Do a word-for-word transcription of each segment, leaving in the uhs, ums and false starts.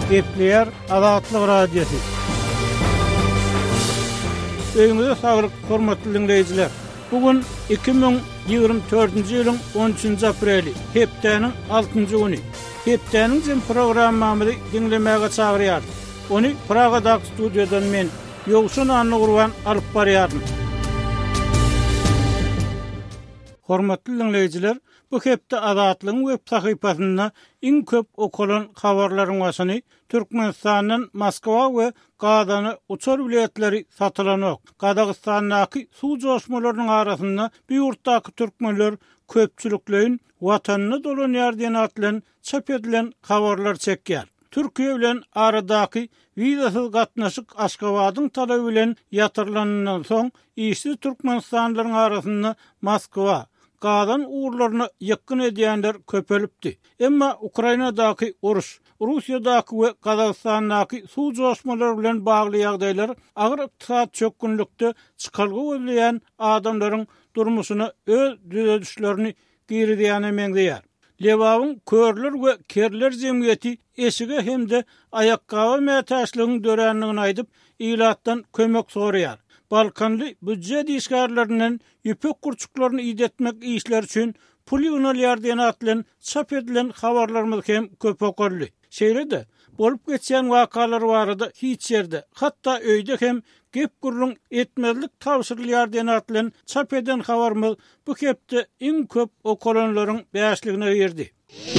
Gepler Azatlyk Radiosu. Öňüňizde saglyk, hormatly dinleýijiler. Bugün iki bin ýygrimi dördünji ýylyň on üçünji apreli, hepdeniň altynjy güni. Hepdeniň jym programmamy dinlemäge çagyrýar. Onu Pragadaky studiýadan men Ýogsun Anly Gurban alyp barýardym. Hormatly dinleýijiler, bu hepde Azatlygyň web sahypasynda iň köp okulan habarlaryň başyny Türkmenistanyň Moskwa we Gadany uçar biletleri satylan ok. Gadagystanyň suw joşmalarynyň arasynda bu ýurtdaky türkmenler köpçüliklerin watanyny dolanýar diýen atlan çap edilen habarlar çekýär. Türkiýe bilen aradaky wizasyz gatnaşyk Aşgabatyň talaby bilen ýatyrlanandan soň işli türkmenistanlylaryň arasynda Moskwa Gadan uğurlarını yakın edenler köpelipdi. Emma Ukraynadaky uruş, Russiýadaky we Kazakstandaki suw joşmalary bilen bagly ýagdaýlar agyr iqtisad çökünlükde çykalgy bolýan adamlaryň durmuşyny öz düzedişlerini girdiýäne meňdeýär. Lewawyň körler we kerler jemgyýeti eşige hemde ayakkaba mätäçligiň dörenligini aýdyp ilatdan kömek soraýar. Balkanly büdjet işgärlerinden ýüpek kurçuklaryny ýetmek işler üçin pul ýönelýär diýen atlan çap edilen habarlarymyz hem köp okurly. Şeýle-de bolup geçýän wakalary barada hiç ýerde, hatda öýde hem gep gurrun etmezlik tawsyrlýar diýen atlan çap eden habarymyz bu hepde iň köp okulanlaryň bäşligine berdi.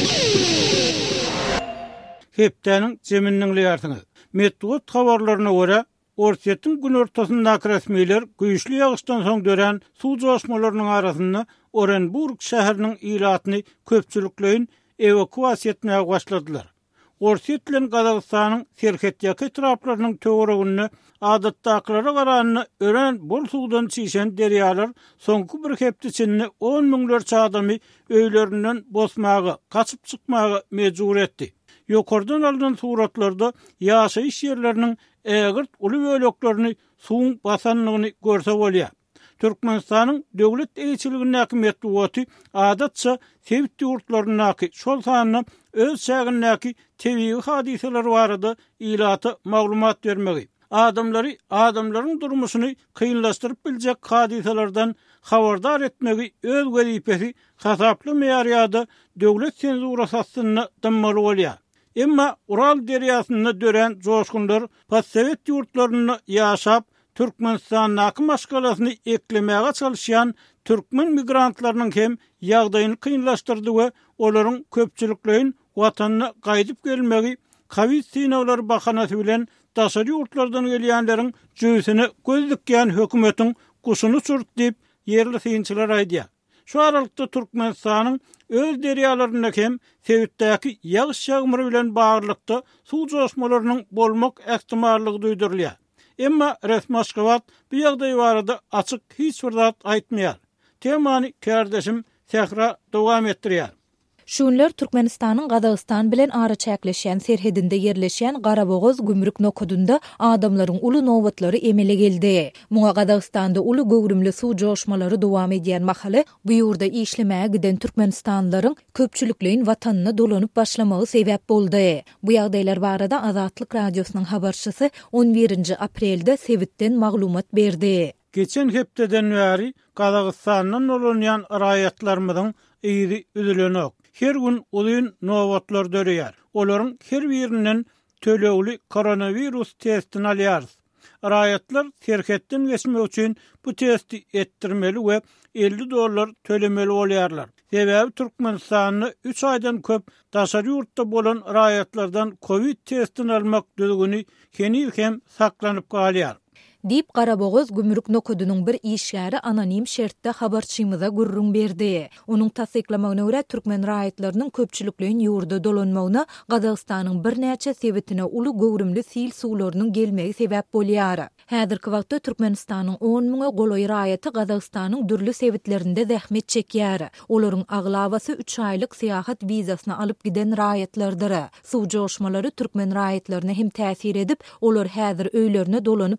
Hepdeniň jeminiň ýartyny. Medwat habarlaryna görä Orsiýetiň gün ortasyndaky resmiler güýçli ýagyşdan soň dören suw joşmalarynyň arasynda Orenburg şäheriniň ilatyny köpçüliklerin evakuasiýa etmäge başladylar. Orsiýet bilen Gazagystanyň serhetdiýäki etraplarynyň töweregiňi adatdaklara garanyny ören bol suwdan çyşan derýalar soňky bir hepde içinde on miňlerçe adamy öýlerinden bosmagy, kaçyp çykmagy mejbur etdi. Ýokardan alynan suratlarda ýaşaýyş ýerleriniň ägirt uly böleklerini suwun basanlygyny görse bolýar. Türkmenistanyň döwlet eýçiligindäki medeniýeti adatça sevit ýurtlarynaky şol sanyny öz şäherindäki tebii hadiseler barada ilata maglumat bermegi. Adamlary adamlaryň durmuşyny kynlaşdyryp biljek hadiselerden habardar etmegi öz wezipesi hasaply meýarýada döwlet senzurasyny dymmaly bolýar. Emma Ural derýasynda dören joşgunlar Passowet ýurtlaryny ýaşap Türkmenistanyň maşgalasyny eklemäge çalışýan türkmen migrantlarynyň hem ýagdaýyny kynlaşdyrdy we olaryň köpçüliklerin watanyna gaýdyp gelmegi Covid synawlary bahanasy bilen daşary ýurtlardan gelýänleriň jüýsini gözdükýän hökümetiň guşuny sürtdi diýip yerli synçylar aýdýar. Şu aralykda Türkmenistanyň öz derýalarynda hem Sewitdäki ýagyş ýagmyry bilen baglykda suw joşmalarynyň bolmak ähtimallygy duýdurulýar. Emma resmi Aşgabat bu ýagdaý barada açyk hiç bir zat aýtmaýar. Temany kardeşim Sehra dowam etdirýär. Şunlar Türkmenistanyň Gazagstan bilen ara çäkleşýän serhedinde yerleşýän Garabogoz gümrük nokudunda adamlaryň uly nowatlary emele geldi. Muňa Gazagstanda uly göwrümli suw joşmalary dowam edýän mahaly bu ýurda işlemäge giden türkmenistanlylaryň köpçüliklerin watanyny dolanyp başlamagy sebäp boldy. Bu ýagdaýlar barada Azatlyk radiosynyň habarçysy on birinji aprelde Sewitden maglumat berdi. Geçen hepdeden bäri Gazagstandan dolanýan raýatlarymyzyň ýygy üzülenok. Her gün ulyň nowatlar dörýär. Olaryň her birinden tölegli koronavirus testini alýar. Raýatlar serhetden geçmek üçin bu testi etdirmeli we elli dollar tölemeli bolýarlar. Sebäbi Türkmenistanyň üç aýdan köp daşary ýurtda bolan raýatlardan Covid testini almak düzgüni heni hem saklanyp galýar. Dip Garabogoz gümrük nokudunyň bir işgäri anonim şertde habarçymyza gurrun berdi. Onuň tasdiklamagyna görä türkmen raýatlarynyň köpçüliklerin ýurda dolanmagyna Gazagstanyň bir näçe sebitine uly göwrümli sil suwlarynyň gelmegi sebäp bolýar. Häzirki wagtda Türkmenistanyň on miňe goloý raýaty Gazagstanyň dürli sebitlerinde zähmet çekýär. Olaryň aglawasy üç aýlyk syýahat wizasyny alyp giden raýatlardyr. Suw joşmalary türkmen raýatlaryna hem täsir edip, olar häzir öýlerine dolanyp başladylar.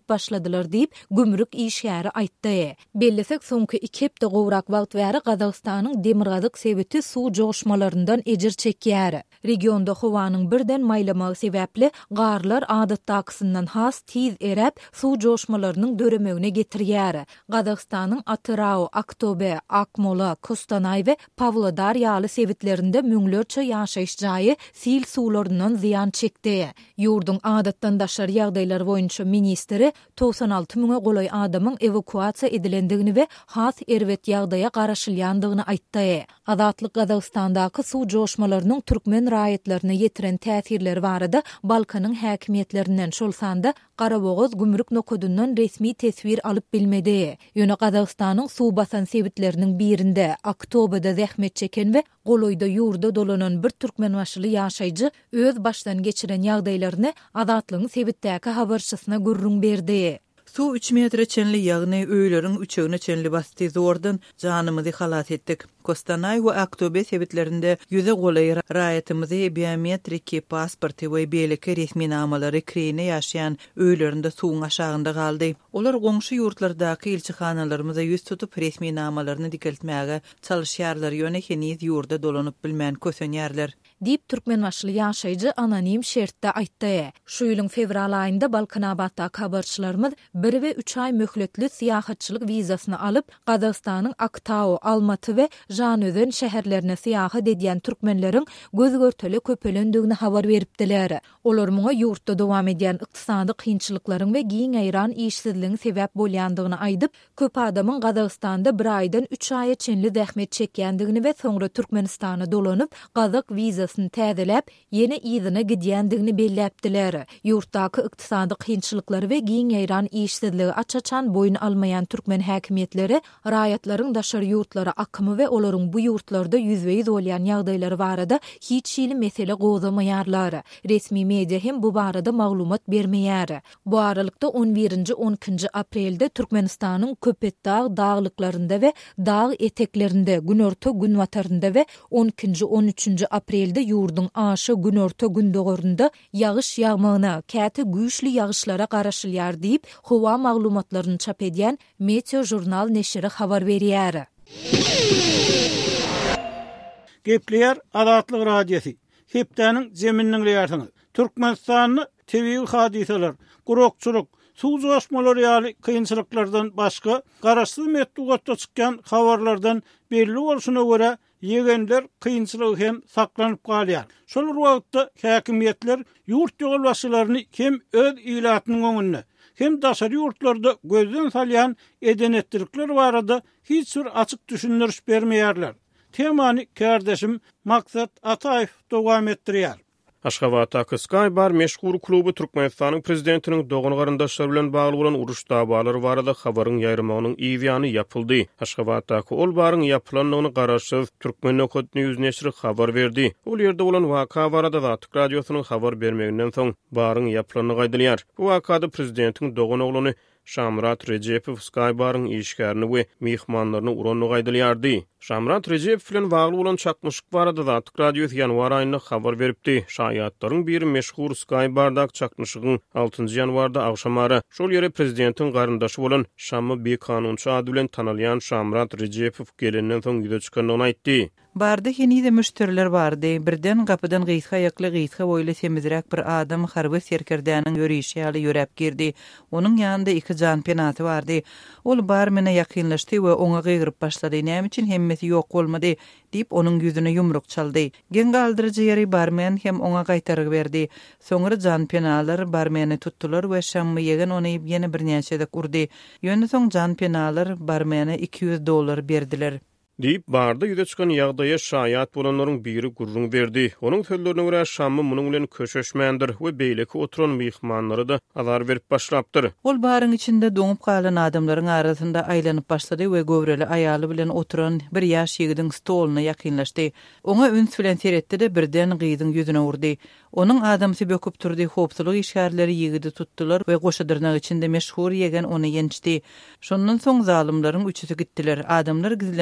ýaşadylar diýip gümrük işgäri aýtdy. Bellesek soňky iki hepde gowrak wagt bäri Gazagstanyň demirgazyk sebeti suw joşmalaryndan ejir çekýär. Regionda howanyň birden maýlamagy sebäpli garlar adatdakysyndan has tiz erep suw joşmalarynyň döremegine getirýär. Gazagstanyň Atyrau, Aktobe, Akmola, Kostanay we Pawlodar ýaly sebitlerinde müňlerçe ýaşaýyş jaýy sil suwlaryndan ziýan çekdi. Ýurdun adatdan daşar ýagdaýlar boýunça ministri doksan alty müňe golay adamyň evakuasiýa edilendigini we has erwet ýagdaýa garaşylýandygyny aýtdy. Adatlyk Gazagstandaky suw joşmalarynyň türkmen raýatlaryna ýetiren täsirleri barada Balkanyň häkimiýetlerinden şolsanda Garabogoz gümrük nokodundan resmi tesvir alyp bilmedi. Ýöne Gazagstanyň suw basan sebitleriniň birinde Aktobada zähmet çeken we goloyda ýurda dolanan bir türkmen başly ýaşaýjy öz başdan geçiren ýagdaýlaryny adatlygyň sebitdäki habarçysyna gurrun berdi. Su üç metre çenli ýagny öýlerin üçegine çenli basty zordan janymyzy halat etdik. Kostanay we Aktobe sebitlerinde ýüze golay raýatymyzy biometrik pasporty we beýleki resmi namalary kirine ýaşaýan öýlerinde suwun aşagynda galdy. Olar goňşy ýurtlardaky ilçihanalarymyza ýüz tutup resmi namalaryny dikeltmäge çalyşýarlar ýöne heniz ýurda dolanyp bilmän kösenýärler. Dip türkmen başly ýaşaýjy anonim şertde aýtdy. Şu ýylyň fevral aýynda Balkanabadda habarçylarymyz bir we üç aý möhletli syýahatçylyk wizasyny alyp Gazagstanyň Aktau, Almaty we Janözen şäherlerine syýahat edýän türkmenleriň gözgörteli köpelendigini habar beripdiler. Olar muňa ýurtda dowam edýän ykdysady kynçylyklaryň we giň aýran işsizligiň sebäp bolýandygyny aýdyp, köp adamyň Gazagstanda bir aýdan üç aýa çenli zähmet çekýändigini we soňra Türkmenistana dolanyp Gazak wizasyny täzelep ýene ýyzyna gidýändigini belläpdiler. Ýurtdaky ykdysady kynçylyklary we giň aýran işsizligi açaçan boyun almayan türkmen häkimiýetleri raýatlaryň daşar ýurtlary akymy we olaryň bu ýurtlarda ýüzbeýiz bolýan ýagdaýlary barada hiç şeýle mesele gowdamaýarlar. Resmi media hem bu barada maglumat bermeýär. Bu aralykda on birinji on ikinji aprelde Türkmenistanyň Köpetdağ dağlyklarynda we dağ eteklerinde günorta gün watarynda we on ikinji on üçinji aprelde ýurdun aşy günorta gün dogorunda ýagyş ýagmagyna, käte güýçli ýagyşlara garaşylýar diýip howa maglumatlaryny çap edýän Meteo jurnal neşri habar berýär. Gepleýär Adatlyk radiosi. Hepdäniň zemininiň ýartyny. Türkmenistanyň tebii hadiseler, gurokçuluk, suw joşmalary ýaly kynçylyklardan başga garaşsyz metdugatda çykýan habarlardan belli bolşuna görä ýegenler kynçylygy hem saklanyp galýar. Şol wagtda häkimiýetler ýurt ýolbaşçylaryny hem öz ilatynyň öňünde hem daşary ýurtlarda gözden salýan edenetdirikler barada hiç bir açyk düşündiriş bermeýärler. Temany kardeşim Maksat Ataýew dowam etdirýär. Aşgabatdaky Skybar meşhur kluby Türkmenistanyň prezidentiniň dogany garandaşlary bilen bagly bolan uruş dabalary barada habaryň ýaýramagynyň ýygyny ýapyldy. Aşgabatdaky ol baryň ýapylanyny garaşyp Türkmen Nokodny ýüz neşri habar berdi. Ol ýerde bolan waka barada Adatlyk radiosynyň habar bermeginden soň baryň ýapylanyny gaýdylýar. Bu wakada prezidentiň dogany oglany Şamrat Rejepow Skybaryň işgärini we mehmanlaryny uranyny gaýdylýardy. Şamrat Rejepow bilen bagly bolan çakmyşlyk barada Adatlyk radiosy ýanwar aýynda habar beripdi. Şaýatlaryň biri meşhur Skybardak çakmyşygyň altynjy ýanwarda agşamary şol ýere prezidentiň garyndaşy bolan Şammy Bekanunçy ady bilen tanylýan Şamrat Rejepow gelenden soň ýüze çykanyny aýtdy. Barda henize müşteriler bardy. Birden gapydan gysga ýakly gysga boýly semizrak bir adam harby serkerdäniň ýörüşi ýaly ýörep girdi. Onuň ýanynda iki jan penaty bardy. Ol bar mene ýakynlaşdy we oňa gygyryp başlady. Näme üçin hemmeti ýok bolmady diýip onuň ýüzüne ýumruk çaldy. Gen galdyrjy ýeri barmen hem oňa gaýtaryp berdi. Soňra jan penalar barmeni tutdular we şammy ýegen ony ýene birnäçe urdy. Ýöne soň jan penalar barmeni iki yüz dollar berdiler. Diýip barda ýüze çykan ýagdaýa şaýat bolanlaryň biri gurrun berdi. Onuň sözlerine görä Şammy munyň bilen köşeşmändir we beýleki oturan mehmanlary da azar berip başlapdyr. Ol baryň içinde doňup galan adamlaryň arasynda aýlanyp başlady we göwreli aýaly bilen oturan bir ýaş ýigitiň stoluna ýakynlaşdy. Oňa üns bilen seretdi birden gyzyň ýüzüne urdy. Onuň adamsy böküp turdy, hopsulyk işgärleri ýigidi tutdular we goşadyrnak içinde meşhur ýegen ony ýençdi. Şondan soň zalymlaryň üçüsi gitdiler. Adamlar gizlenen ýerler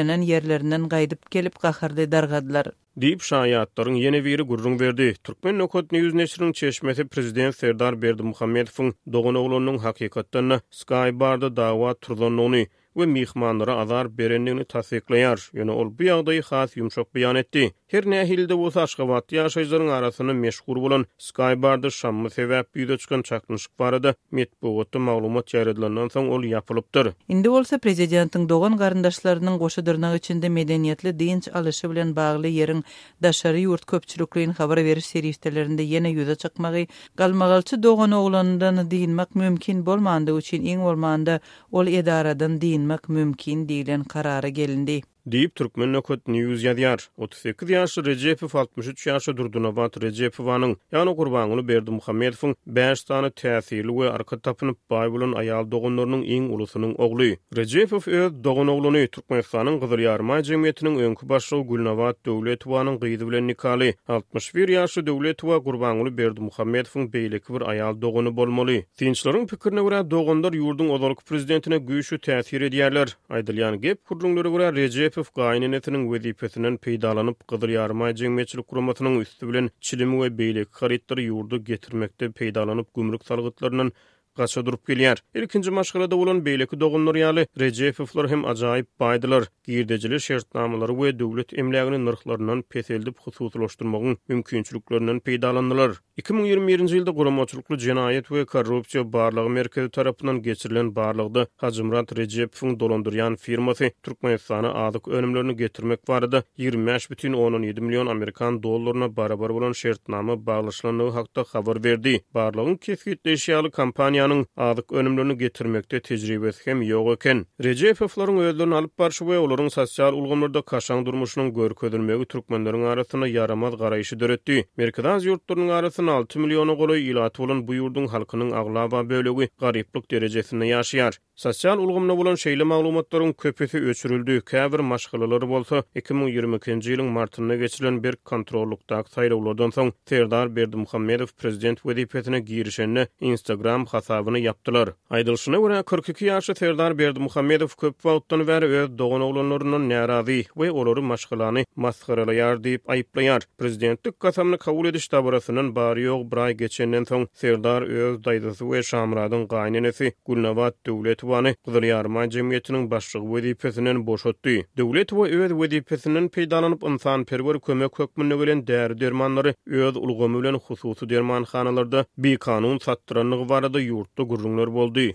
ýerlerinden gaýdyp gelip gaharly dargadylar. Diýip şaýatlaryň ýene biri gurrun berdi. Türkmen Nokot News neşriniň çeşmesi prezident Serdar Berdimuhammedowyň dogan oglunyň hakykatdan Sky barda dawa turdanlygyny we mihmanlara azar berenligini tasdiklaýar. Ýöne ol bu ýagdaýy has ýumşak beýan etdi. Her nähilde bolsa Aşgabat ýaşaýjylaryň arasyny meşhur bolan Sky barda şammy sebäp ýüze çykan çaknyşyk barada metbuatda maglumat ýarylandan soň ol ýapylypdyr. Indi bolsa prezidentiň dogan garyndaşlarynyň goşadyrnagy içinde medeniýetli dinç alyşy bilen bagly ýeriň daşary ýurt köpçülikligiň habar beriş serýetlerinde ýene ýüze çykmagy, galmagalçy dogan oglanyndan diýilmek mümkin bolmandygy üçin iň bolmanda ol edaradan diýilmek mümkin diýilen karara gelindi. Diýip Türkmen Nokot News ýazýar. otuz sekiz ýaşly Rejepow altmış üç ýaşly Durdunabat Rejepowyň, ýani Gurbanuly Berdimuhammedowyň beş tane täsirli we arka tapynyp baý bolan aýal doganlarynyň iň ulusynyň ogly. Rejepow öz dogan ogluny Türkmenistanyň Gyzyryarma jemgyýetiniň öňkü başlygy Gulnabat Döwletowyň gyzy bilen nikaly. altmış bir ýaşly Döwletow Gurbanuly Berdimuhammedowyň beýleki bir aýal dogany bolmaly. Dinçleriň pikirine görä doganlar ýurdun ozalky prezidentine güýçlü täsir edýärler. Aýdylýan gep kurulunlara görä Rejepow gaýnynetiň wezipesinden peýdalanyp Gyzyryarma jemgyýetçilik guramatynyň üstü bilen çilimi we beýleki haritleri ýurdu getirmekde peýdalanyp gümrük salgytlarynyň gaça durup gelýär. İlkinji maşgalada bolan beýleki doganlar ýaly Rejepowlar hem ajaýyp baýdylar. Girdejili şertnamalary we döwlet emlegini narhlarynyň peseldip hususlaşdyrmagyň mümkinçiliklerinden peýdalandylar. iki ming ýygrimi birinji ýylda guramaçylykly jenaýet we korrupsiýa barlygy merkezi tarapyndan geçirilen barlygda Hajymrat Rejepowyň dolandyrýan firmasy Türkmenistana azyk önümlerini getirmek barada ýygrimi beş бүтүн onuň ýedi million Amerikan dollaryna barabar bolan şertnama baglaşlandygy hakda habar berdi. Barlygyň kesgitleşýäli kampaniýanyň azyk önümlerini getirmekde tejribesi hem ýok eken. Rejepowlaryň özlerini alyp barşy we olaryň sosial ulgamlarda kaşaň durmuşynyň görkezilmegi türkmenleriň arasyna yaramaz garaýşy döretdi. Merkez ýurtlarynyň arasyna altı milyona goly ýylaty bolan bu ýurdun halkynyň aglaba bölegi garyplyk derejesinde ýaşaýar. Sosial ulgamda bolan şeýle maglumatlaryň köpesi öçürildi. Käbir maşgalary bolsa iki ming ýygrimi ikinji ýylyň martynda geçirilen bir kontrollukdaky saýlawlardan soň Serdar Berdimuhammedow prezident wezipesine girişende Instagram hasabyny yapdylar. Aýdylşyna görä kırk iki ýaşly Serdar Berdimuhammedow köp wagtdan bäri öz dogan oglanlaryndan närazy we olary maşgalany maskaralaýar diýip aýplaýar. Prezidentlik kasamyny kabul ediş tabarasynyň bary ýok bir ay geçenden soň Serdar öz daýdysy we Şamradyň gaýnynysy Gulnabat Döwletowyny Gyzyryarma jemgyýetiniň başlygy wezipesinden boşatdy. Döwletow öz wezipesinden peýdalanyp insan perwer kömek hökmüne gelen däri dermanlary öz ulgamy bilen hususy dermanhanalarda bir kanun satdyranlygy barada ýurtda gurrunlar boldy.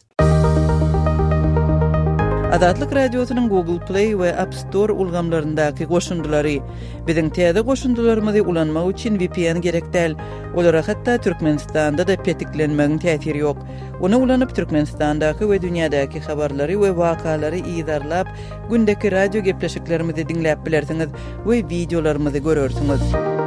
Adatlyk radiosynyň Google Play we App Store ulgamlaryndaky goşundylary biziň täze goşundylarymyzy ulanmak üçin V P N gerek däl. Olara hatda Türkmenistanda da petiklenmegiň täsiri ýok. Onu ulanyp Türkmenistandaky we dünýädäki habarlary we wakalary ýydarlap gündäki radio gepleşiklerimizi diňläp bilersiňiz we videolarymyzy görersiňiz.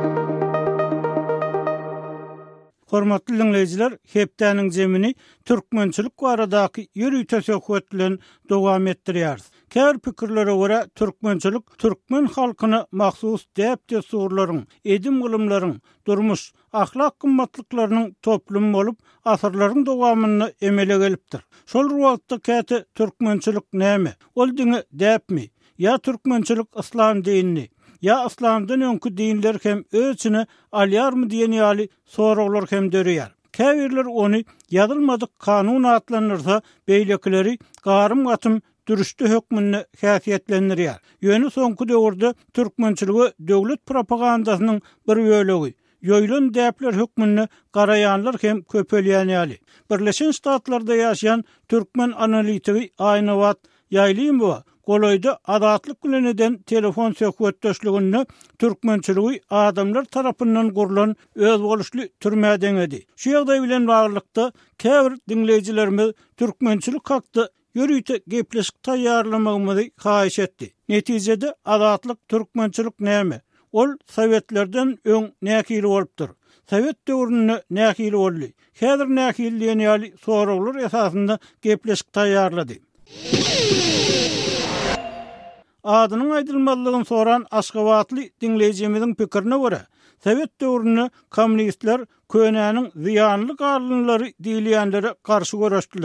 Hormatly dinleyijiler, hepdäniň jemini türkmençilik baradaky ýürüýi teşekküretlen dowam etdirýär. Kär pikirlere görä türkmençilik türkmen halkyny mahsus däpde surlaryň, edim gylymlaryň, durmuş, ahlak kymmatlyklarynyň toplumy bolup, asyrlaryň dowamyny emele gelipdir. Şol wagtda käte türkmençilik näme? Ol diňe däpmi? Ya türkmençilik islam dinini ya islamdan öňkü dinler hem ölçüne alýarmy diýen ýaly soraglar hem dörýär. Käbirler ony ýazylmadyk kanun atlanyrsa beýlekileri garym gatym dürüşdi hökmüne häsiýetlendirýär. Ýöne soňky döwürde türkmençiligi döwlet propagandasynyň bir bölegi. Ýoýlan däpler hökmüne garaýanlar hem köpelýän ýaly. Birleşen Ştatlarda ýaşaýan türkmen analitigi Aýnawat Ýaýlymowa Goloyda adatlyk bileneden telefon söhbetdeşligini türkmençiligi adamlar tarapyndan gurulan öz boluşly türmäden edi. Şu ýagdaý bilen baglykda käbir dinleyijilerimiz türkmençilik hakda ýürüýte gepleşik taýýarlamagymyzy haýyş etdi. Netijede adatlyk türkmençilik näme? Ol Sowetlerden öň näkili bolupdyr. Sowet döwrüne näkili boldy. Häzir näkili diýen ýaly soraglar esasynda gepleşik taýýarlady. Adynyň aýdylmalygyny soran Aşgabatly dinlejimiziň pikirine görä, Sowet döwrüne kommunistler könäniň ziýanly garlynlary diýilýänlere garşy görüşdiler.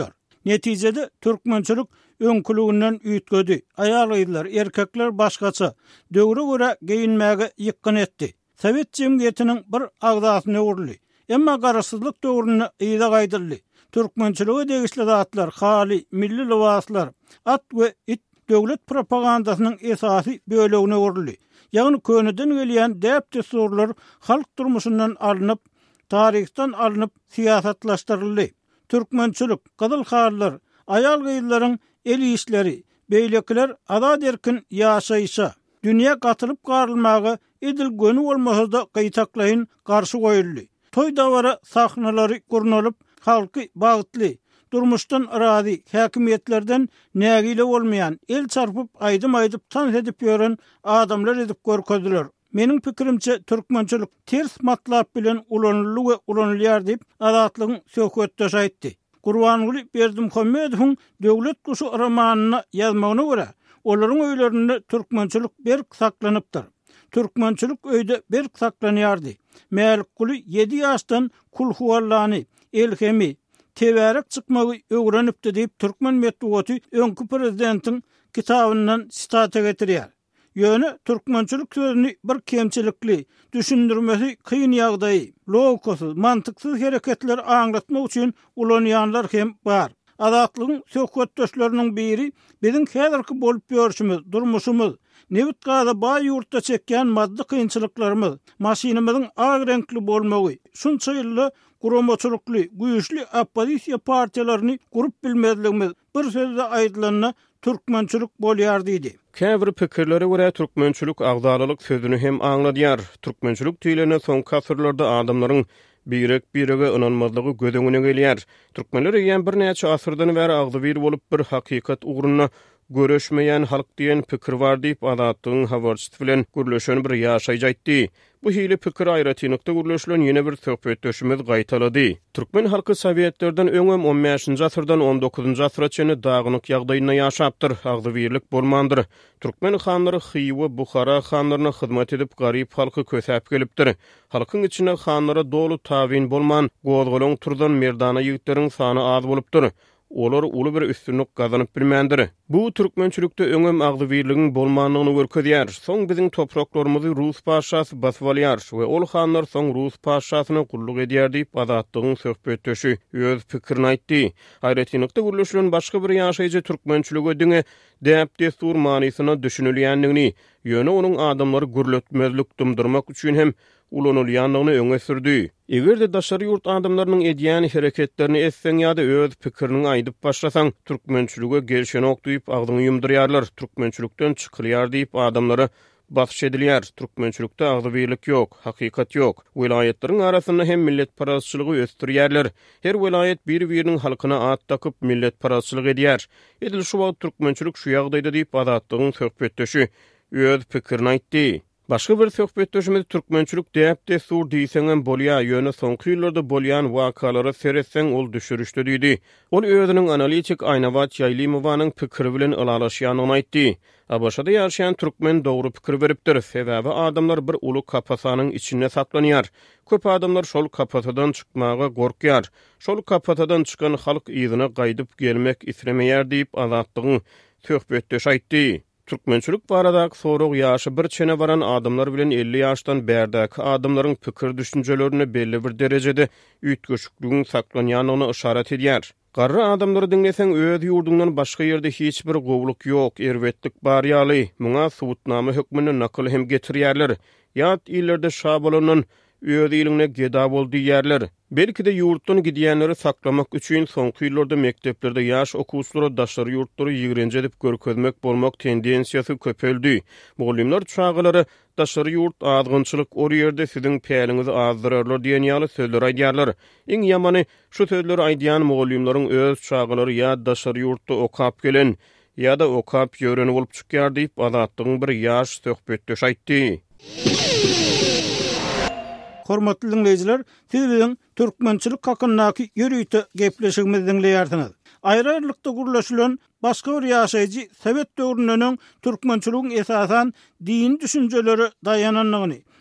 Netijede türkmençilik öňkülüginden üýtgedi. Aýal gyzlar, erkekler başgaça döwre göre geyinmäge ýykyn etdi. Sowet jemgyýetiniň bir agdasyny urly. Emma garasyzlyk döwrüne ýyda gaýdyrly. Türkmençiligi degişli zatlar, hali, milli libaslar, at we it döwlet propagandasynyň esasy bölegine urly. Ýagny köneden gelýän däp desurlar halk durmuşyndan alınıp, tarihten alınıp siýasatlaşdyryldy. Türkmençilik, gyzyl harlar, aýal gyzlaryň el işleri, beýlekler azad erkin ýaşaýşa, dünýä gatyryp garylmagy edilgeni bolmasa gaýtaklaýyn garşy goýuldy. Toy dawara sahnalary gurnalyp, halky bagtly, durmuşdan razy, häkimiýetlerden nägile bolmaýan, el çarpyp aýdym-aýdyp tan edip ýören adamlar edip görkezdiler. Meniň pikirimçe türkmençilik ters matlap bilen ulanly we ulanylýar diýip azatlygyň söhbetdeş aýtdy. Gurbanguly Berdimuhammedowyň Döwlet Kuşu romanyny ýazmagyna görä, olaryň öýlerinde türkmençilik berk saklanypdyr. Türkmençilik öýde berk saklanýardy. Mälikguly ýedi ýaşdan kulhuwallany, elhemi, teberek çykmagy öwrenipdi diýip türkmen medeniýeti öňkü prezidentiň kitabyndan sitata getirýär. Ýöne türkmençilik sözüni bir kemçilikli, düşündirmesi kıyın ýagdaý, logikasyz, mantyksız hereketler aňlatmak üçin ulanýanlar hem bar. Azatlygyň söhbetdeşleriniň biri biziň häzirki bolup ýörüşimiz, durmuşymyz, Nevit gaza baý ýurtda çekýän maddi kynçylyklarymyz, maşinamyzyň ag renkli bolmagy, şunça ýylla gurumaçylykly, güýçli oppozisiýa partiýalaryny gurup bilmezligimiz bir sözde aýdylanyna türkmençilik bolýar diýdi. Käbir pikirlere görä türkmençilik agdalylyk sözüni hem aňladýar. Türkmençilik diýilene soňky asyrlarda adamlaryň birek birege inanmazlygy gödüňüne gelýär. Türkmenler ýen bir näçe asyrdan bäri agdy bir bolup bir hakykat ugruna görüşmeýän halk diýen pikir bar diýip adatlygyň habarçysy bilen gürleşen bir ýaşaýjatdy. Bu hili pikir aýratynykda gürleşilen ýene bir söhbetdeşimiz gaýtalady. Türkmen halky Sowetlerden öňem on beşinji asyrdan on dokuzunji asyra çenli dagynyk ýagdaýyna ýaşapdyr, agdy birlik bolmandyr. Türkmen hanlary Xiwa, Bukhara hanlaryna hyzmat edip garyp halky kösäp gelipdir. Halkyň içine hanlara dolu tabin bolman, gozgoloň turdan merdana ýigitlerin sany az bolupdyr. Olar uly bir üstünlük gazanyp bilmendir. Bu türkmençilikde öňem agdy birligiň bolmanlygyny görkezýär. Soň biziň topraklarymyzy Rus paşasy basyp alýar we ol hanlar soň Rus paşasyna gulluk edýär diýip azatlygyň söhbetdeşi öz pikirini aýtdy. Aýratynykda gürleşilen başga bir ýaşaýjy türkmençiligi ödüňe däp destur manysyna düşünülýändigini, ýöne onuň adamlary gürletmezlik dumdurmak üçin hem ulanylýanlygyny öňe sürdi. Egerde daşary ýurt adamlarynyň edýän hereketlerini etseň ýa-da öz pikirini aýdyp başlasaň, türkmençilige gelşen ok diýip agdyňy ýumdyrýarlar, türkmençilikden çykylýar diýip adamlara basyş edilýär. Türkmençilikde agdy birlik ýok, hakykat ýok. Welaýetleriň arasynda hem millet parazçylygy ösdürýärler. Her welaýet bir-biriniň halkyna at takyp millet parazçylyk edýär. Edil şu wagt türkmençilik şu ýagdaýda diýip adatlygyň söhbetdeşi öz pikirini aýtdy. Başga bir söhbetdeşimiz türkmençilik däp desur diýseňem bolýar, ýöne soňky ýyllarda bolýan wakalary seretseň ol düşürüşde diýdi. Ol özüniň analitik Aýnawat Ýaýlymowanyň pikiri bilen ýalaşýanyny aýtdy. Abaşada ýaşaýan türkmen dogry pikir beripdir. Sebäbi adamlar bir uly kapasanyň içinde saklanýar. Köp adamlar şol kapatadan çykmaga gorkýar. Şol kapatadan çykan halk ýygyna gaýdyp gelmek islemeýär diýip azatlygyň söhbetdeş aýtdy. Türkmençilik baradaky sorag ýaşy bir çene baran adamlar bilen elli ýaşdan bärdäki adamlaryň pikir düşünjelerini belli bir derejede üýtgeşikligiň saklanýanyny işaret edýär. Garry adamlary dinleseň öz ýurdundan başga ýerde hiç bir gowluk ýok, erwetlik bar ýaly. Muňa subutnama hökmüni nakil hem getirýärler. Ýat ýyllarda şabalanyň öz ýylyna geda boldy ýerler. Belki de ýurtdan gidýänleri saklamak üçin soňky ýyllarda mekteplerde ýaş okuwçylary daşary ýurtlary ýigrenje edip görkezmek bolmak tendensiýasy köpeldi. Mugallimler çağılary daşary ýurt azgynçylyk o ýerde siziň päliňizi azdyrarlar diýen ýaly sözler aýdýarlar. Iň ýamany şu sözleri aýdýan mugallimlaryň öz çağılary ýa daşary ýurtda okap gelen ýa-da okap ýöreni bolup çykýar diýip azatlygyň bir ýaş söhbetdeş aýtdy. Hormatly dinleyijiler, siz biziň türkmençilik hakyndaky ýürüýte gepleşigimizi dinleýärsiňiz. Aýrarlykda gurlaşylan başga bir ýaşaýjy Sowet döwründen türkmençiligiň esasan din düşünjeleri dayananlygyny,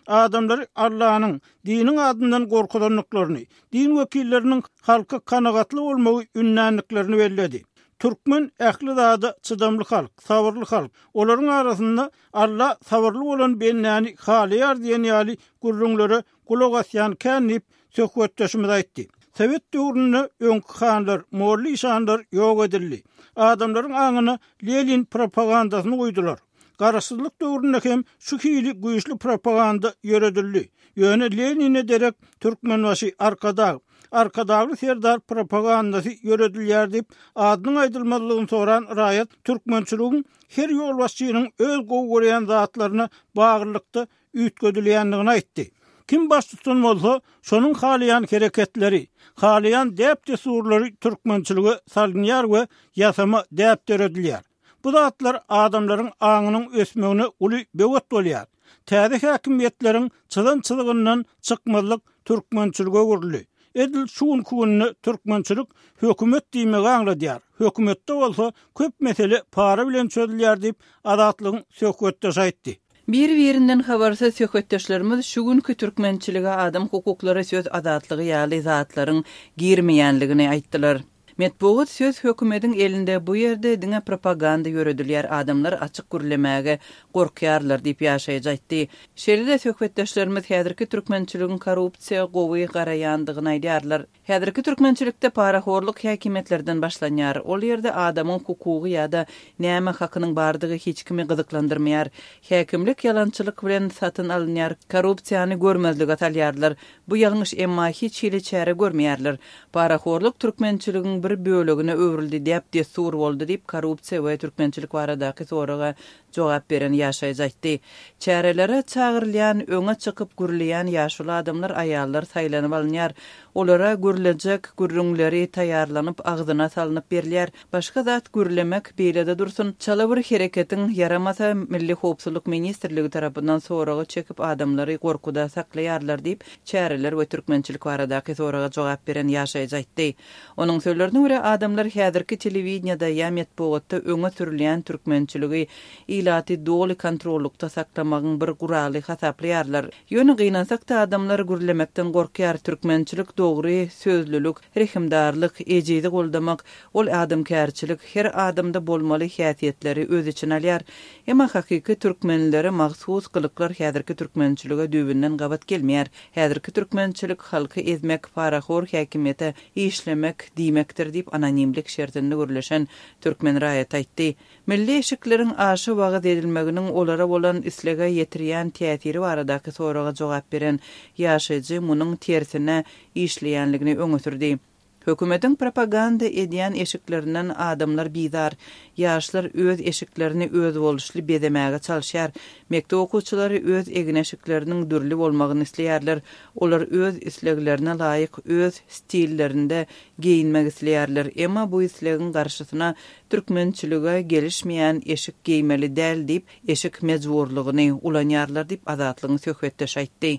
adamlar Allah'ın dinin adından gorkudanlıklarını, din vekillerinin halka kanagatlı olmağı ünnänliklerini belledi. Türkmen ähli zada çydamly halk, sabırly halk. Olaryň arasynda Allah sabırly bolan bennäni halýar diýen ýaly gurrunlary kulak asýan känip söhbetdeşimiz aýtdy. Sowet döwründe öňkü hanlar, morly şanlar ýok edildi. Adamlaryň aňyna Lenin propagandasyny goýdular. Garaşsyzlyk döwründe hem şu hili güýçli propaganda ýöredildi. Ýöne Lenin'e derek Türkmenbaşy arkada Arkadagy serdar propagandasy ýöredilýär diýip adynyň aýdylmalygyny soran raýat türkmençiligiň her ýolbaşçynyň öz gowy görýän zatlaryna baglykda üýtgedilýändigini aýtdy. Kim baş tutun bolsa, şonuň halyan hereketleri, halyan dep desurlary türkmençiligi salgynýar we ýasama dep töredilýär. Bu zatlar adamlaryň aňynyň ösmegine uly bewet bolýar. Täze häkimiýetleriň çylan-çylgyndan çykmalyk türkmençilige gürli. Edil şuun kugunny türkmençilik hökümet diýmegi aňladýar. Hökümetde bolsa köp mesele para bilen çözülýär diýip adatlygyň söhbetde aýtdy. Bir-birinden habarsa söhbetdeşlerimiz şu günkü türkmençilige adam hukuklary söz adatlygy ýaly zatlaryň girmeýänligini aýtdylar. Metbuat söz hökümetin elinde bu yerde diňe propaganda ýöredilýär adamlar açyk gürlemäge gorkýarlar diýip ýaşaýjatdy. Şeride söhbetdeşlerimiz häzirki türkmençiligiň korrupsiýa gowy garaýandygyny aýdýarlar. Häzirki türkmençilikde paraxorluk häkimetlerden başlanýar. Ol ýerde adamyň hukugy ýa-da näme hakynyň bardygy hiç kimi gyzyklandyrmaýar. Häkimlik ýalançylyk bilen satyn alynýar. Korrupsiýany görmezlik atalýarlar. Bu ýalňyş emma hiç hili çäre görmeýärler. Paraxorluk türkmençiligiň bir bölügüne öwrüldi diýip desur boldy diýip korrupsiýa we türkmençilik baradaky soraga jogap beren ýaşaýjatdy. Çärelere çağırylýan, öňe çykyp gürleýän ýaşuly adamlar aýallar saýlanyp alynýar. Olara gürlejek gürrüňleri taýýarlanyp agzyna salynyp berilýär. Başga zat gürlemek beýlede dursun. Çala bir hereketiň yaramasa Milli Howpsuzlyk Ministrligi tarapyndan soragy çekip adamlary gorkuda saklaýarlar diýip çäreler we türkmençilik baradaky soraga jogap beren ýaşaýjatdy. Onuň sözlerine göre adamlar häzirki telewizionyada ýa metbuatda öňe sürilýän türkmençiligi ilati doli kontrollukda saklamagyň bir guraly hasaplaýarlar. Ýöne gynansak-da adamlar gürlemekden gorkýar. Türkmençilik dogry sözlülük, rehimdarlyk, ejidi goldamak, ol adamkärçilik her adamda bolmaly häsiýetleri öz içine alýar. Emma hakyky türkmenlere mahsus gylyklar häzirki türkmençilige düýbünden gabat gelmeýär. Häzirki türkmençilik halky ezmek, paraxor häkimiýete işlemek diýmekdir diýip anonimlik şertinde görleşen türkmen raýat aýtdy. Milli eşikleriň aşy wagt edilmeginiň olara bolan islega ýetirýän täsiri baradaky soraga jogap beren ýaşaýjy munyň tersine işleýänligini öňe sürdi. Hökümetin propaganda edýän eşiklerinden adamlar bizar, ýaşlar öz eşiklerini öz boluşly bedemäge çalşýar. Mekdep okuwçylary öz egin eşikleriniň dürli bolmagyny isleýärler. Olar öz isleglerine laýyk öz stillerinde giyinmek isleýärler. Emma bu islegiň garşysyna türkmençilige gelişmeýän eşik giýmeli däl diýip eşik mejburlygyny ulanýarlar diýip azatlygyň söhbetde aýtdy.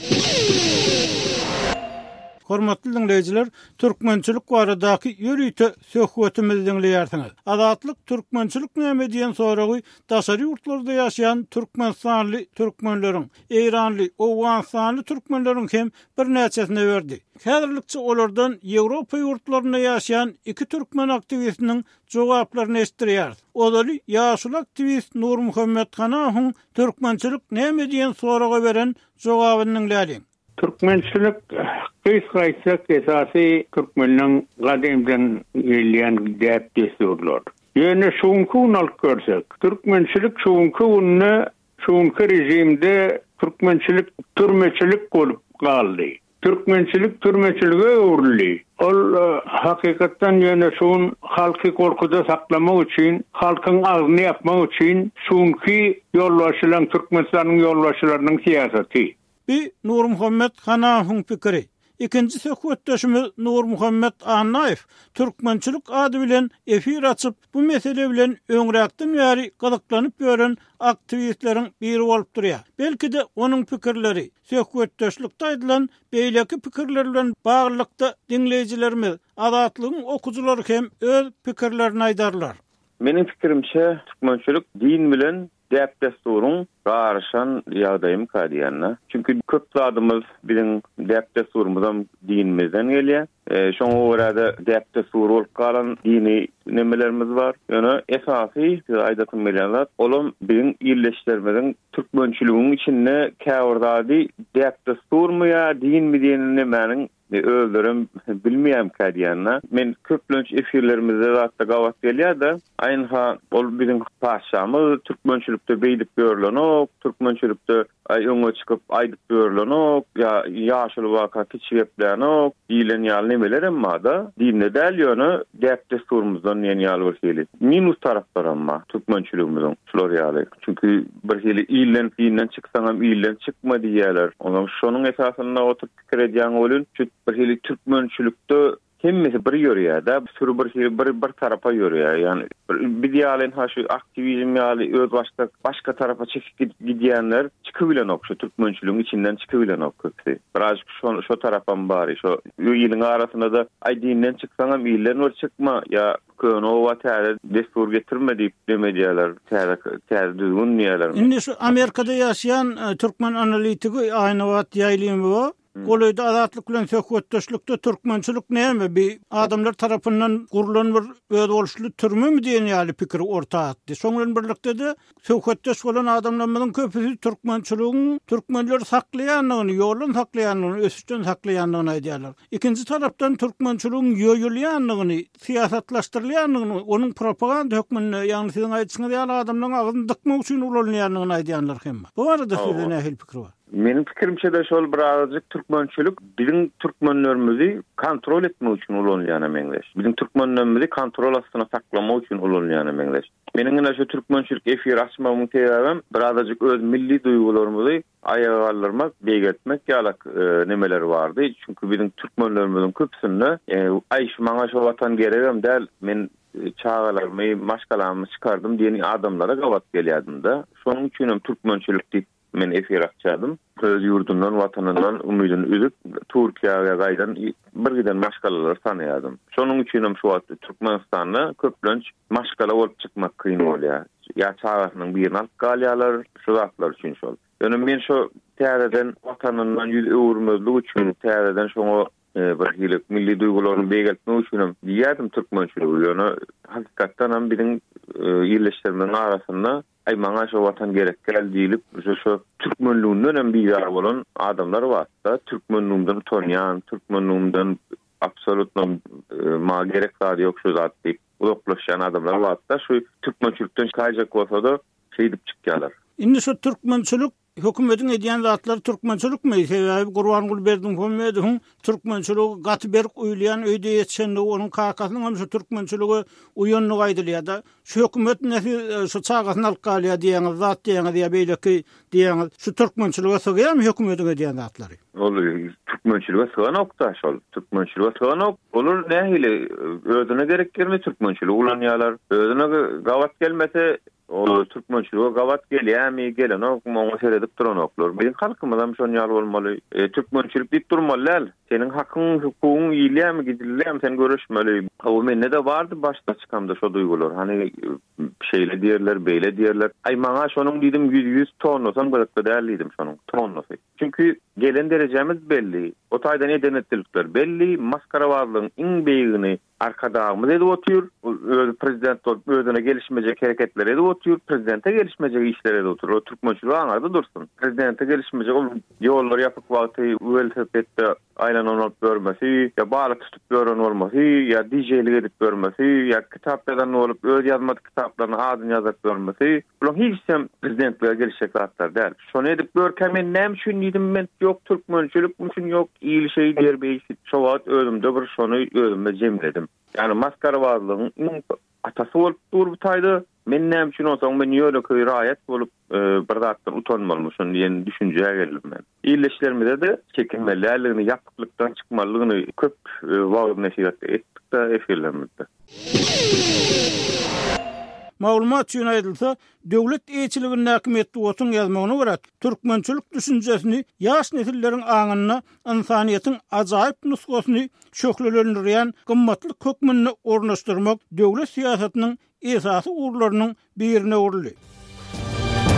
Hormatly dinleyijiler, türkmençilik baradaky ýörüýte söhbetimizi dinleýärsiňiz. Azatlyk türkmençilik näme diýen soragy daşary ýurtlarda ýaşaýan türkmenstanly türkmenleriň, Eýranly, Owganstanly türkmenleriň hem bir näçesine berdi. Häzirlikçe olardan Ýewropa ýurtlaryna ýaşaýan iki türkmen aktivistiniň jogaplaryny estirýär. Olary ýaşuly aktivist Nur Muhammed Hanahyň türkmençilik näme diýen soraga beren jogabyny dinleýärin. Türkmençilik kıysaýsak esasy türkmenliň gadymdan gelýän däp desurlar. Ýöne şuňky unalyp görsek, türkmençilik şuňky uny şuňky rejimde türkmençilik türmeçilik bolup galdy. Türkmençilik türmeçilige öwrüldi. Ol hakykatdan ýöne şuň halky gorkuda saklamak üçin, halkyň agyny ýapmak üçin şuňky ýolbaşylaryň Türkmenistanyň ýolbaşylarynyň siýasaty. Bir Nur Muhammed Hanahyň pikiri. İkinci söhbetdeşimiz Nur Muhammed Anaýew türkmençilik ady bilen efir açyp bu mesele bilen öňräkden ýary gyzyklanyp ýören aktivistleriň biri bolup durýar. Belki de onuň pikirleri söhbetdeşlikde aýdylan beýleki pikirler bilen baglykda dinleýijilerimiz, azatlygyň okuwçylary hem öz pikirlerini aýdarlar. Menin pikirimçe türkmençilik din bilen dep desturun garşan ýagdaýym kadiýanna. Çünki köp zadymyz biziň dep desturumyzdan dinimizden gelýär. E, şoňa görä dep destur bolup galan dini nemelerimiz var. Ýöne esasy aýdatym bilenler, olum biziň ýerleşdirmeden türkmençiligiň içinde käwrdy dep desturmy ýa din mi diýenini meniň öldürüm bilmeýär kadiýanna. Men köplünç efirlerimizde zatda gawat gelýär-de, aýynha ol biziň paşamyz türkmençilikde beýdip görlenok, türkmençilikde ay öňe çykyp aýdyp görlenok, ýa ýaşyl waka kiçigeplenok, diýilen ýaly nemeler emma da dinne däl ýöne dep desturumyzdan ýene ýaly bir hili. Minus taraplar emma türkmençiligimizden şular ýaly. Çünki bir hili ýylen dinden çyksaňam ýylen çykma diýerler. Onuň şonuň esasyna oturup pikir edýän bolun, bir hili türkmençilikde hemmesi bir ýörýär da, sürü bir hili bir, bir tarafa ýörýär. Yani bir ýaly ha şu aktivizm ýaly öz başga başga tarafa çekip gidýänler çykybilen ok, şu türkmençiligiň içinden çykybilen ok köpsi. Biraz şu şu tarafam bari, şu ýylyň arasynda da ay dinden çyksaňam ýylen wer çykma ýa köne owa täze destur getirme diýip demedýärler, täze täze düzgün diýerler. Indi şu Amerikada ýaşaýan türkmen analitigi aýna wagt ýaýlymy bu. Golayda azatlyk bilen söhbetdeşlikde türkmençilik näme bir adamlar tarapyndan gurulan bir öz boluşly türmemi diýen ýaly pikir orta atdy. Şoňlan birlikde de söhbetdeş bolan adamlarymyň köpüsi türkmençiligiň türkmenler saklaýanlygyny, ýolun saklaýanlygyny, ösüşden saklaýanlygyny aýdýarlar. Ikinji tarapdan türkmençiligiň ýöýülýänligini, siýasatlaşdyrylýanlygyny, onuň propaganda hökmünde, ýani siziň aýdyşyňyz ýaly adamlaryň agyny dykmak üçin ulanýanlygyny aýdýarlar hemme. Bu arada sizde nähil pikir bar? Menin pikirimçe de şol birazcık türkmençilik biziň türkmenlerimizi kontrol etmek üçin ulanýan meňleş. Biziň türkmenlerimizi kontrol astyna saklamak üçin ulanýan meňleş. Meniň ene şu türkmençilik efir açmamyň sebäbim birazcık öz milli duýgularymyzy aýagallarmak, beýgetmek ýalak e, nemeler bardy. Çünki biziň türkmenlerimiziň köpsünde e, aý şu maňa şu watan geregem däl, men çağalarmy, maşgalarmy çykardym diýen adamlara gawat gelýärdim da. Şonuň üçin hem türkmençilik diýip men efir açýardym. Öz ýurdundan, watanyndan umydyny üzüp Türkiýäge gaýdan bir giden maşgalalar tanaýardym. Şonuň üçin hem şu wagtda Türkmenistanda köplenç maşgala bolup çykmak kyn bolýar. Ya çağasynyň birini alyp galýarlar, şu zatlar üçin şol. Ýöne men şu täzeden watanyndan ýüz öwürmezlik üçin täzeden şoňa e, bir hilik milli duýgularyny beýgeltmek üçin diýýärdim türkmençiligi. Ýöne hakykatdan hem biziň ýerleşdirmelerin arasynda ay maňa şu watan gerek gel diýilip şu şu türkmenlüğünden hem biýar bolan adamlar bar. Da türkmenlüğünden utanýan, türkmenlüğünden absolut ma gerek zady ýok şu zat diýip uzaklaşan adamlar bar. Da şu türkmençilikden kaýjak bolsa da şey diýip çykýarlar. Indi şu türkmençilik hökümetiň edýän zatlar türkmençilik mi? Sebäbi Gurbanguly Berdimuhamedowyň türkmençiligi gaty berk uýlayan öýde ýetişende onuň kakasynyň hem şu türkmençiligi uýanlyk aýdylýar da. Şu hökümet näse şu çağasyny alyp galýar diýen zat diýen diýe beýleki diýen şu türkmençilige sygýarmy hökümetiň edýän zatlary? Ol türkmençilige sygan okda şol. Türkmençilige sygan ok. Olur nähili özüne gerek gelme türkmençiligi ulanýarlar. Özüne gawat gelmese o türkmençiliğe gawat gelýärmi, gelen ok, moňa seredip duran oklar. Biziň halkymyzam şonu ýaly bolmaly. E, türkmençilik diýip durmaly. Senin hakyň, hukugyň ýylýarmy, gidilýärmi, sen görüşmeli. O mende de bardy başda çykamda şo duýgular. Hani şeýle diýerler, beýle diýerler. Ay maňa şonuň diýdim yüz yüz tonnosam bolupdy dälidim şonuň tonnosy. Çünki gelen derejemiz belli. O taýdan edenetlikler belli. Maskarawarlygyň iň beýigini arkadağımız edip oturuyor. Prezident olup özüne gelişmeyecek hareketler edip oturuyor. Prezidente gelişmeyecek işler edip oturuyor. O Türkmençiliği anarda dursun. Prezidente gelişmeyecek yollar yapıp vakti velosipedde aynen onu alıp görmesi, ya bağlı tutup gören olması, ya D J'lik edip görmesi, ya kitaplardan olup öz yazmadı kitaplarını adını yazıp görmesi. Bunun hiç sem prezidentliğe gelişecek zatlar değil. Şunu edip görken ben nem şun dedim ben yok Türkmençilik üçün yok iyi şey diyer beysi. Şu vaat özümde bir şunu özümde cemledim. Yani maskaravarlığın atası olup dur bitaydı. Men näme üçin olsaň men ýöne raýat bolup bir zatdan utanmalmyşyn diýen düşünjeye geldim men. İýleşlerimizde de çekinmelerligini, ýapyklykdan çykmalygyny köp wagt nasihat etdik de efirlerimizde. Maglumat üçin aýdylsa, döwlet eýçiliginiň häkimetde otun ýazmagyna görä, türkmençilik düşünjesini ýaş nesilleriň aňyna insaniýetiň ajaýyp nusgasyny şöhrelendirýän gymmatly hökmüni ornaşdyrmak döwlet siýasatynyň esasy urlarynyň birine urly.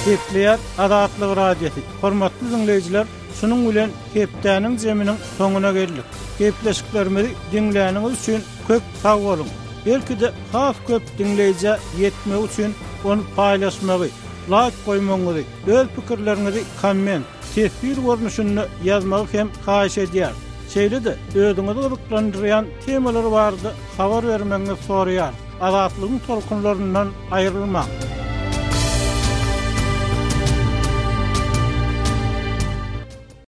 Hepleýär Azatlyk radiosi. Hormatly dinleýijiler, şunun bilen hepdäniň jeminiň soňuna geldik. Gepleşiklerimizi dinläniňiz üçin köp sag bolun. Belki de has köp dinleýije ýetmek üçin onu paýlaşmagy, like goýmagy, öz pikirlerinizi komment, tesbir görnüşünde ýazmagy hem haýyş edýär. Şeýle-de özüňizi gyzyklandyrýan temalar bardy, habar bermeňizi soraýar. Azatlygyň tolkunlaryndan aýrylmaň.